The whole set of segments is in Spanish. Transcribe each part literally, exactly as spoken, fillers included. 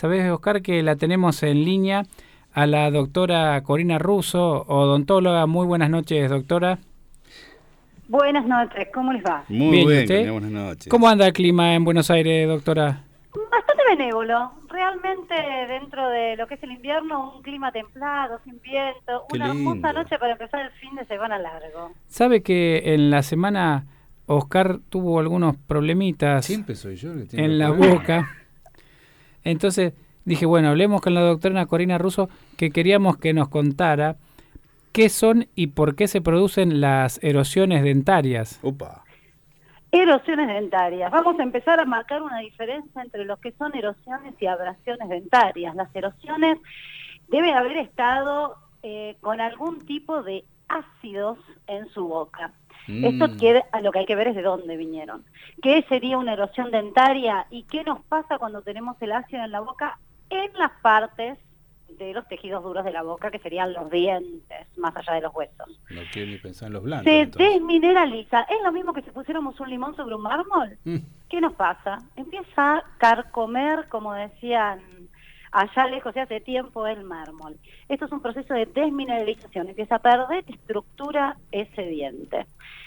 Sabés, Oscar, que la tenemos en línea a la doctora Corina Russo, odontóloga. Muy buenas noches, doctora. Buenas noches, ¿cómo les va? Muy bien, bien, ¿usted? buenas noches. ¿Cómo anda el clima en Buenos Aires, doctora? Bastante benévolo, realmente dentro de lo que es el invierno, un clima templado, sin viento, Qué una lindo. hermosa noche para empezar el fin de semana largo. ¿Sabe que en la semana Oscar tuvo algunos problemitas Siempre soy yo el que tiene en la problemas. boca? Entonces dije, bueno, hablemos con la doctora Corina Russo, que queríamos que nos contara qué son y por qué se producen las erosiones dentarias. Opa. Erosiones dentarias. Vamos a empezar a marcar una diferencia entre lo que son erosiones y abrasiones dentarias. Las erosiones deben haber estado eh, con algún tipo de ácidos en su boca. Mm. Esto quiere, a lo que hay que ver es de dónde vinieron. ¿Qué sería una erosión dentaria y qué nos pasa cuando tenemos el ácido en la boca? En las partes de los tejidos duros de la boca, que serían los dientes, más allá de los huesos. No quiero ni pensar en los blancos. Se entonces. desmineraliza. Es lo mismo que si pusiéramos un limón sobre un mármol. Mm. ¿Qué nos pasa? Empieza a carcomer, como decían allá lejos de hace tiempo, el mármol. Esto es un proceso de desmineralización. Empieza a perder estructura ese diente.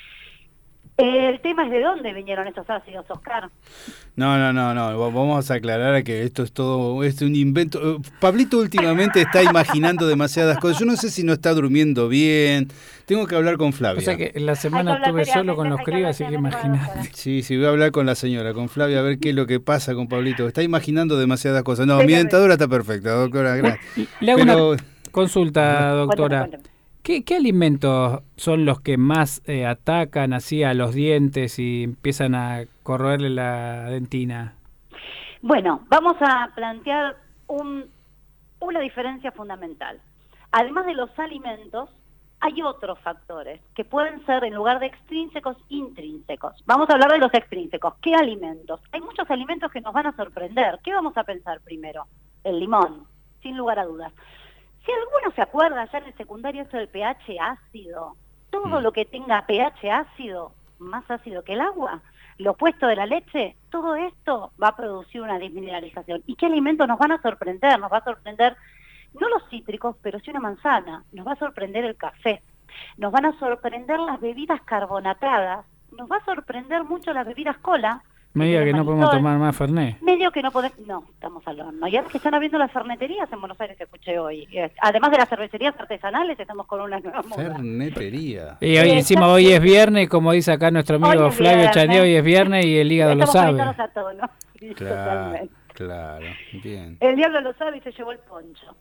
El tema es de dónde vinieron estos ácidos, Oscar. No, no, no, no. Va- Vamos a aclarar que esto es todo, es un invento. Eh, Pablito últimamente está imaginando demasiadas cosas. Yo no sé si no está durmiendo bien. Tengo que hablar con Flavia. O sea que la Hay semana que hablar estuve solo con seriamente, los hay que críos, hablar así que seriamente con la imagínate. doctora. Sí, sí, voy a hablar con la señora, con Flavia, a ver qué es lo que pasa con Pablito. Está imaginando demasiadas cosas. No, Sí, mi ya dentadura está perfecta, doctora, gracias. Le hago Pero una consulta, doctora. Cuéntame, cuéntame. ¿Qué, qué alimentos son los que más eh, atacan así a los dientes y empiezan a corroerle la dentina? Bueno, vamos a plantear un, una diferencia fundamental. Además de los alimentos, hay otros factores que pueden ser, en lugar de extrínsecos, intrínsecos. Vamos a hablar de los extrínsecos. ¿Qué alimentos? Hay muchos alimentos que nos van a sorprender. ¿Qué vamos a pensar primero? El limón, sin lugar a dudas. Si alguno se acuerda ya en el secundario esto del pH ácido, todo Mm. lo que tenga pH ácido, más ácido que el agua, lo opuesto de la leche, todo esto va a producir una desmineralización. ¿Y qué alimentos nos van a sorprender? Nos va a sorprender, no los cítricos, pero sí una manzana. Nos va a sorprender el café. Nos van a sorprender las bebidas carbonatadas. Nos va a sorprender mucho las bebidas cola. Me diga que no podemos Manitol. tomar más Fernet. Medio que no podemos, no, estamos al horno. Y ahora que están abriendo las ferneterías en Buenos Aires, escuché hoy. Eh, Además de las cervecerías artesanales, estamos con una nueva moda. fernetería. Y hoy, Sí, encima exacto. hoy es viernes, como dice acá nuestro amigo Hoy es Flavio viernes. Chandía, hoy es viernes y el hígado lo Estamos sabe. poniéndonos a todo, ¿no? Sí, Claro, totalmente. claro, bien. El diablo lo sabe y se llevó el poncho.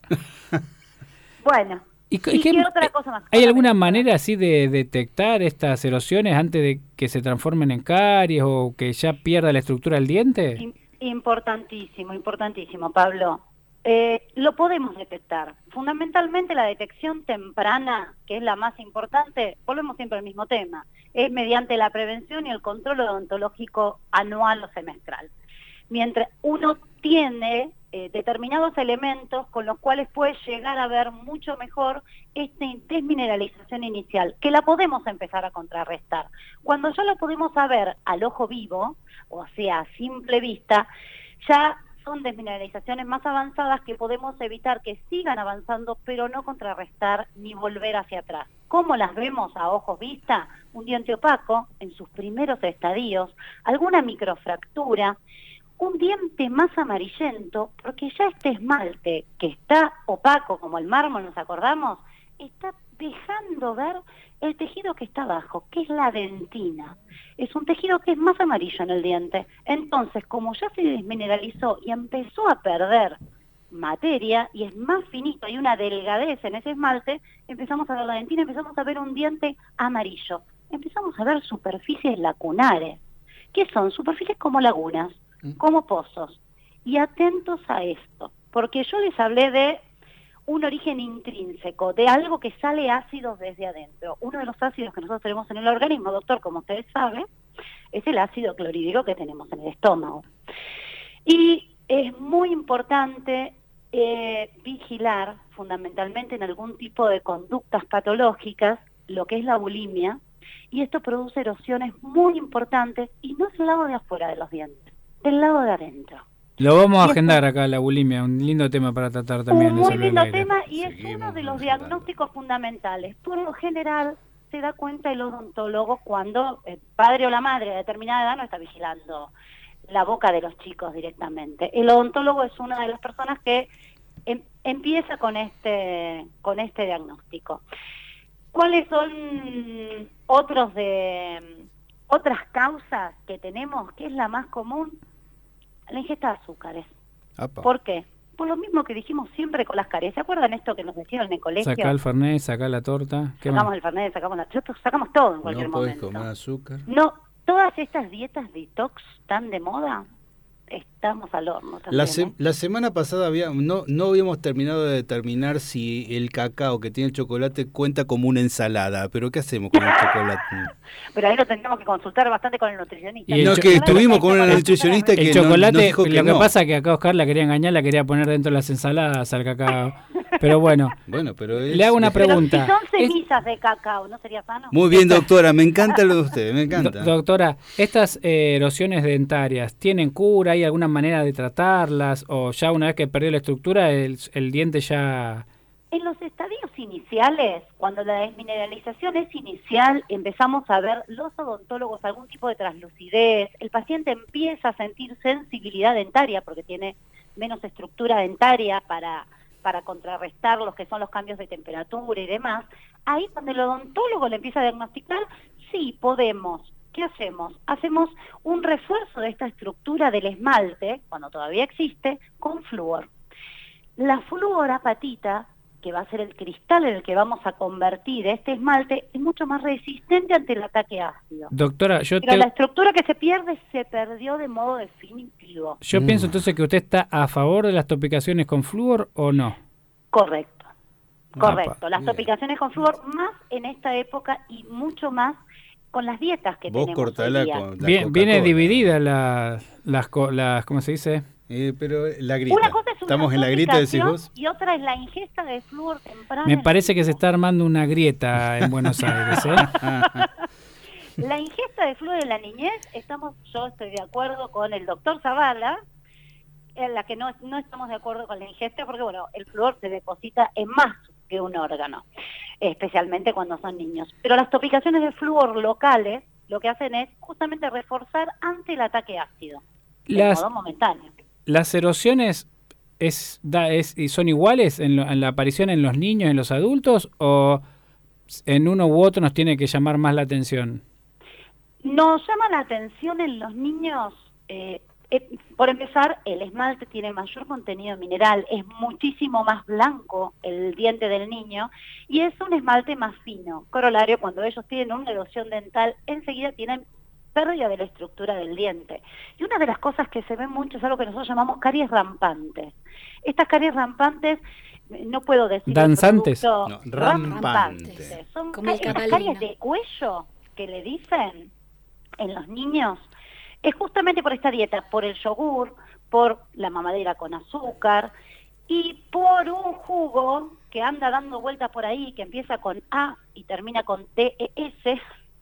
Bueno, ¿Y, ¿y qué- qué otra cosa más? ¿Hay alguna Cuéntame. manera así de detectar estas erosiones antes de que se transformen en caries o que ya pierda la estructura del diente? Im- Importantísimo, importantísimo, Pablo. Eh, lo podemos detectar. Fundamentalmente la detección temprana, que es la más importante, volvemos siempre al mismo tema, es mediante la prevención y el control odontológico anual o semestral. Mientras uno tiene eh, determinados elementos con los cuales puede llegar a ver mucho mejor esta desmineralización inicial, que la podemos empezar a contrarrestar. Cuando ya lo podemos saber al ojo vivo, o sea, a simple vista, ya son desmineralizaciones más avanzadas que podemos evitar que sigan avanzando, pero no contrarrestar ni volver hacia atrás. ¿Cómo las vemos a ojos vista? Un diente opaco en sus primeros estadios, alguna microfractura, un diente más amarillento, porque ya este esmalte que está opaco como el mármol, ¿nos acordamos? Está dejando ver el tejido que está abajo, que es la dentina. Es un tejido que es más amarillo en el diente. Entonces, como ya se desmineralizó y empezó a perder materia y es más finito, hay una delgadez en ese esmalte, empezamos a ver la dentina, empezamos a ver un diente amarillo. Empezamos a ver superficies lacunares. ¿Qué son? Superficies como lagunas, como pozos. Y atentos a esto, porque yo les hablé de un origen intrínseco, de algo que sale ácidos desde adentro. Uno de los ácidos que nosotros tenemos en el organismo, doctor, como ustedes saben, es el ácido clorhídrico que tenemos en el estómago. Y es muy importante eh, vigilar, fundamentalmente en algún tipo de conductas patológicas, lo que es la bulimia, y esto produce erosiones muy importantes, y no es del lado de afuera de los dientes, del lado de adentro. Lo vamos a Y agendar acá, la bulimia, un lindo tema para tratar también. Un eso muy al lindo aire. tema y es Seguimos uno de los agendando. diagnósticos fundamentales. Por lo general se da cuenta el odontólogo cuando el padre o la madre de determinada edad no está vigilando la boca de los chicos directamente. El odontólogo es una de las personas que em, empieza con este, con este diagnóstico. ¿Cuáles son otros de otras causas que tenemos? ¿Qué es la más común? La ingesta de azúcares. Apa. ¿Por qué? Por lo mismo que dijimos siempre con las caries. ¿Se acuerdan esto que nos decían en el colegio? Sacá el fernet, sacá la torta. ¿Qué Sacamos más? el fernet, sacamos la... Nosotros sacamos todo en cualquier No podés momento. comer azúcar. No, todas estas dietas detox tan de moda, estamos al horno también, La, se- ¿eh? la semana pasada había, no, no habíamos terminado de determinar si el cacao que tiene el chocolate cuenta como una ensalada, pero ¿qué hacemos con el chocolate? Pero ahí lo tendríamos que consultar bastante con el nutricionista. Y el No, cho- que El estuvimos con una chocolate- nutricionista El que no- chocolate, nos dijo que lo que no. pasa es que acá Oscar la quería engañar, la quería poner dentro de las ensaladas al cacao. Pero bueno, Bueno, pero es- le hago una Pero pregunta. si son Es- cenizas de cacao, ¿no sería sano? Muy bien, doctora, me encanta lo de usted, me encanta. Do- doctora, ¿estas eh, erosiones dentarias tienen cura? ¿Hay alguna manera de tratarlas? ¿O ya una vez que perdió la estructura, el, el diente ya...? En los estadios iniciales, cuando la desmineralización es inicial, empezamos a ver los odontólogos algún tipo de translucidez, el paciente empieza a sentir sensibilidad dentaria porque tiene menos estructura dentaria para, para contrarrestar los que son los cambios de temperatura y demás. Ahí cuando el odontólogo le empieza a diagnosticar, sí, podemos. ¿Qué hacemos? Hacemos un refuerzo de esta estructura del esmalte, cuando todavía existe, con flúor. La fluorapatita, que va a ser el cristal en el que vamos a convertir este esmalte, es mucho más resistente ante el ataque ácido. Doctora, yo, Pero te- la estructura que se pierde, se perdió de modo definitivo. yo Mm. pienso entonces que usted está a favor de las topicaciones con flúor o no. Correcto. Correcto. Apa, Las bien. topicaciones con flúor, más en esta época y mucho más con las dietas que Vos tenemos hoy cortala día. con la Bien, viene Coca-Cola. dividida la, las, co- las, ¿cómo se dice? Eh, pero la grita. Una cosa es una Estamos en la grita, decís topicación vos. y otra es la ingesta de flúor temprana. Me en parece el que se niño. está armando una grieta en Buenos Aires, ¿eh? La ingesta de flúor en la niñez, estamos, yo estoy de acuerdo con el doctor Zavala, en la que no, no estamos de acuerdo con la ingesta, porque bueno, el flúor se deposita en más que un órgano, especialmente cuando son niños. Pero las topicaciones de flúor locales lo que hacen es justamente reforzar ante el ataque ácido, de Las, modo momentáneo. las erosiones es, da, es, y son iguales en, lo- en la aparición en los niños, en los adultos, o en uno u otro nos tiene que llamar más la atención. Nos llama la atención en los niños, eh, eh, por empezar, el esmalte tiene mayor contenido mineral, es muchísimo más blanco el diente del niño y es un esmalte más fino. Corolario, cuando ellos tienen una erosión dental, enseguida tienen pérdida de la estructura del diente. Y una de las cosas que se ve mucho es algo que nosotros llamamos caries rampantes. Estas caries rampantes, eh, no puedo decir... el ¿Danzantes? producto- No, rampantes. Son Como el ca- las catalina. caries de cuello que le dicen en los niños, es justamente por esta dieta, por el yogur, por la mamadera con azúcar y por un jugo que anda dando vueltas por ahí, que empieza con A y termina con T E S,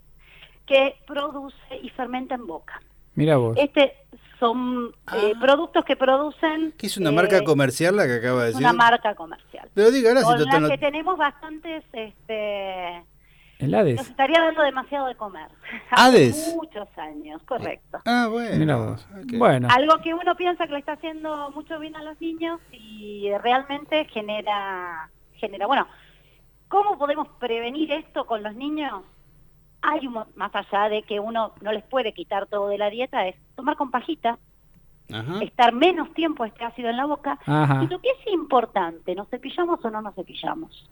que produce y fermenta en boca. Mira vos. Este son eh, Ah. productos que producen... ¿Qué es una eh, marca comercial la que acaba de decir? una marca comercial. Pero dígala si Con total la no- que tenemos bastantes... este El Nos Hades. estaría dando demasiado de comer. Hades. Hace muchos años, correcto. Ah, bueno. Mira vos. Ok. Bueno, Algo que uno piensa que le está haciendo mucho bien a los niños y realmente genera, genera, bueno, ¿cómo podemos prevenir esto con los niños? Hay un, mo- más allá de que uno no les puede quitar todo de la dieta, es tomar con pajita, Ajá. estar menos tiempo este ácido en la boca. ajá. Y lo que es importante, ¿nos cepillamos o no nos cepillamos?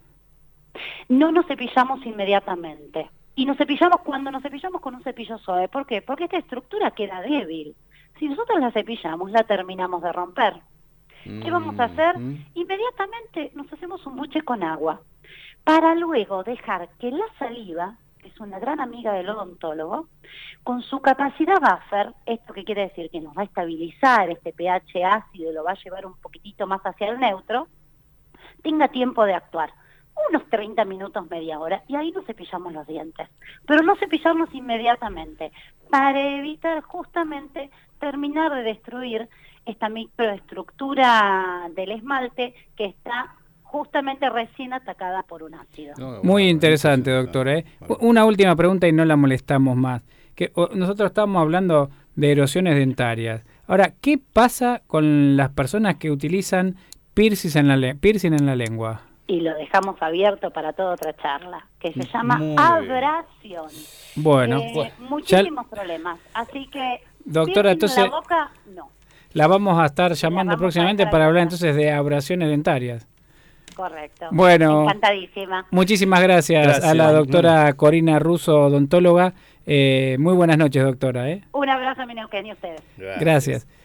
No nos cepillamos inmediatamente. Y nos cepillamos cuando nos cepillamos con un cepillo suave. ¿Por qué? Porque esta estructura queda débil. Si nosotros la cepillamos, la terminamos de romper. ¿Qué vamos a hacer? Mm. Inmediatamente nos hacemos un buche con agua. Para luego dejar que la saliva, que es una gran amiga del odontólogo, con su capacidad buffer, esto que quiere decir que nos va a estabilizar este pH ácido y lo va a llevar un poquitito más hacia el neutro, tenga tiempo de actuar. unos treinta minutos, media hora, y ahí nos cepillamos los dientes. Pero no cepillarnos inmediatamente, para evitar justamente terminar de destruir esta microestructura del esmalte que está justamente recién atacada por un ácido. No, Muy interesante, doctor. ¿eh? Una última pregunta y no la molestamos más. Que o, nosotros estamos hablando de erosiones dentarias. Ahora, ¿qué pasa con las personas que utilizan piercing en la, le piercing en la lengua? Y lo dejamos abierto para toda otra charla, que se llama Muy abrasión. Bueno, eh, pues, muchísimos ya, problemas. Así que, doctora, entonces, en la boca, no. La vamos a estar llamando próximamente para hablar entonces de abrasiones dentarias. Correcto. Bueno, encantadísima. Muchísimas gracias, gracias a la doctora Corina Russo, odontóloga. Eh, muy buenas noches, doctora. ¿eh? Un abrazo a mi Neuquén y a ustedes. Gracias. gracias.